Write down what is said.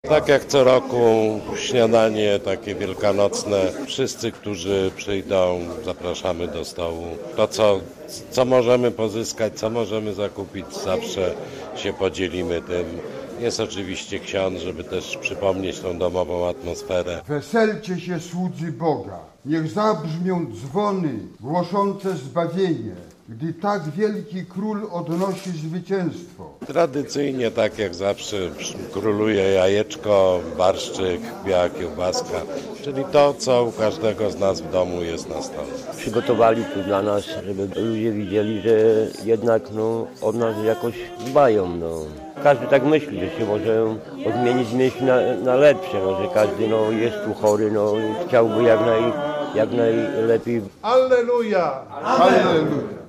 Tak jak co roku śniadanie takie wielkanocne. Wszyscy, którzy przyjdą, zapraszamy do stołu. To co możemy pozyskać, co możemy zakupić, zawsze się podzielimy tym. Jest oczywiście ksiądz, żeby też przypomnieć tą domową atmosferę. Weselcie się, słudzy Boga, niech zabrzmią dzwony głoszące zbawienie, gdy tak wielki król odnosi zwycięstwo. Tradycyjnie, tak jak zawsze, króluje jajeczko, barszczyk, biała kiełbaska, czyli to, co u każdego z nas w domu jest na stole. Przygotowali tu dla nas, żeby ludzie widzieli, że jednak od nas jakoś dbają. Każdy tak myśli, że się może odmienić myśl na lepsze, że każdy jest tu chory i chciałby jak najlepiej. Alleluja! Halleluja!